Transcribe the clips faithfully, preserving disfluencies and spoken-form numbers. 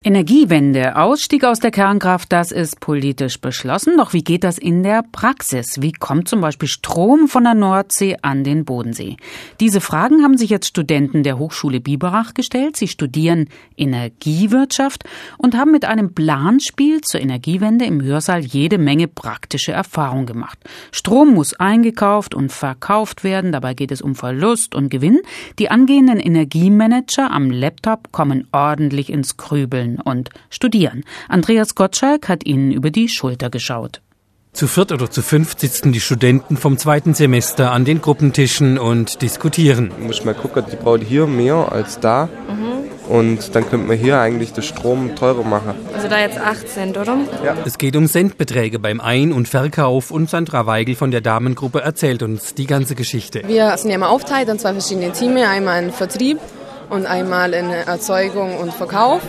Energiewende, Ausstieg aus der Kernkraft, das ist politisch beschlossen. Doch wie geht das in der Praxis? Wie kommt zum Beispiel Strom von der Nordsee an den Bodensee? Diese Fragen haben sich jetzt Studenten der Hochschule Biberach gestellt. Sie studieren Energiewirtschaft und haben mit einem Planspiel zur Energiewende im Hörsaal jede Menge praktische Erfahrung gemacht. Strom muss eingekauft und verkauft werden. Dabei geht es um Verlust und Gewinn. Die angehenden Energiemanager am Laptop kommen ordentlich ins Grübeln und studieren. Andreas Gottschalk hat ihnen über die Schulter geschaut. Zu viert oder zu fünft sitzen die Studenten vom zweiten Semester an den Gruppentischen und diskutieren. Ich muss mal gucken, die braucht hier mehr als da. Mhm. Und dann könnte man hier eigentlich den Strom teurer machen. Also da jetzt acht Cent, oder? Ja. Es geht um Centbeträge beim Ein- und Verkauf und Sandra Weigel von der Damengruppe erzählt uns die ganze Geschichte. Wir sind ja immer aufgeteilt in zwei verschiedene Teams, einmal in Vertrieb und einmal in Erzeugung und Verkauf.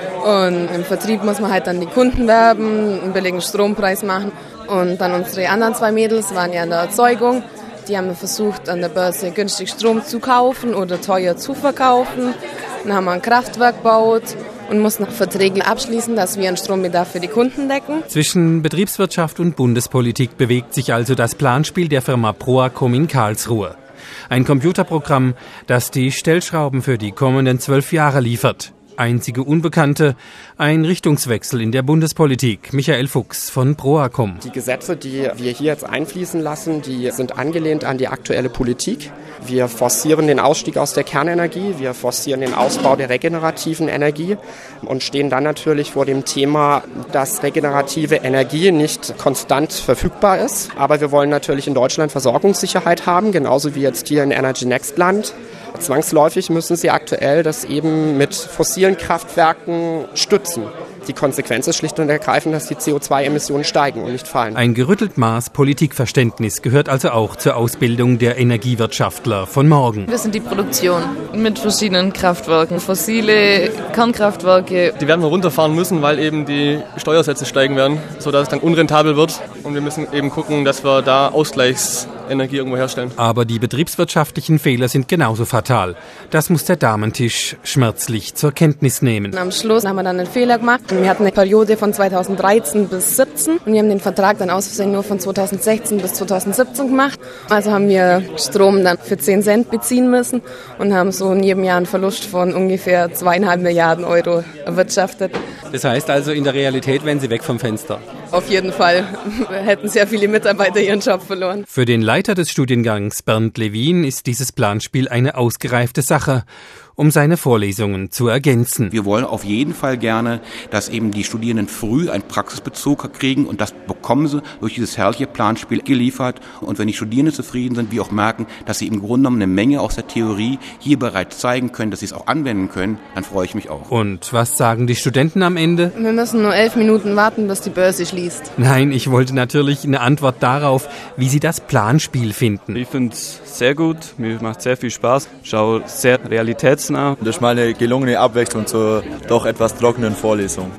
Und im Vertrieb muss man halt dann die Kunden werben, einen billigen Strompreis machen. Und dann unsere anderen zwei Mädels waren ja in der Erzeugung. Die haben versucht, an der Börse günstig Strom zu kaufen oder teuer zu verkaufen. Dann haben wir ein Kraftwerk gebaut und mussten Verträge abschließen, dass wir einen Strombedarf für die Kunden decken. Zwischen Betriebswirtschaft und Bundespolitik bewegt sich also das Planspiel der Firma Proacom in Karlsruhe. Ein Computerprogramm, das die Stellschrauben für die kommenden zwölf Jahre liefert. Einzige Unbekannte, ein Richtungswechsel in der Bundespolitik. Michael Fuchs von Proacom. Die Gesetze, die wir hier jetzt einfließen lassen, die sind angelehnt an die aktuelle Politik. Wir forcieren den Ausstieg aus der Kernenergie, wir forcieren den Ausbau der regenerativen Energie und stehen dann natürlich vor dem Thema, dass regenerative Energie nicht konstant verfügbar ist. Aber wir wollen natürlich in Deutschland Versorgungssicherheit haben, genauso wie jetzt hier in Energy Next Land. Zwangsläufig müssen sie aktuell das eben mit fossilen Kraftwerken stützen. Die Konsequenz ist schlicht und ergreifend, dass die C O zwei Emissionen steigen und nicht fallen. Ein gerüttelt Maß Politikverständnis gehört also auch zur Ausbildung der Energiewirtschaftler von morgen. Wir sind die Produktion mit verschiedenen Kraftwerken, fossile Kernkraftwerke. Die werden wir runterfahren müssen, weil eben die Steuersätze steigen werden, sodass es dann unrentabel wird. Und wir müssen eben gucken, dass wir da Ausgleichsenergie irgendwo herstellen. Aber die betriebswirtschaftlichen Fehler sind genauso fatal. Das muss der Damentisch schmerzlich zur Kenntnis nehmen. Und am Schluss haben wir dann einen Fehler gemacht. Wir hatten eine Periode von zweitausenddreizehn bis siebzehn und wir haben den Vertrag dann aus Versehen nur von zweitausendsechzehn bis zweitausendsiebzehn gemacht. Also haben wir Strom dann für zehn Cent beziehen müssen und haben so in jedem Jahr einen Verlust von ungefähr zweieinhalb Milliarden Euro erwirtschaftet. Das heißt also, in der Realität wären Sie weg vom Fenster? Auf jeden Fall. Wir hätten sehr viele Mitarbeiter ihren Job verloren. Für den Leiter des Studiengangs Bernd Lewin ist dieses Planspiel eine ausgereifte Sache, um seine Vorlesungen zu ergänzen. Wir wollen auf jeden Fall gerne, dass eben die Studierenden früh einen Praxisbezug kriegen und das bekommen sie durch dieses herrliche Planspiel geliefert. Und wenn die Studierenden zufrieden sind, wir auch merken, dass sie im Grunde genommen eine Menge aus der Theorie hier bereits zeigen können, dass sie es auch anwenden können, dann freue ich mich auch. Und was sagen die Studenten am Ende? Wir müssen nur elf Minuten warten, bis die Börse schließt. Nein, ich wollte natürlich eine Antwort darauf, wie sie das Planspiel finden. Ich finde es sehr gut, mir macht sehr viel Spaß, schaue sehr realitätsnah. Das ist mal eine gelungene Abwechslung zur doch etwas trockenen Vorlesung.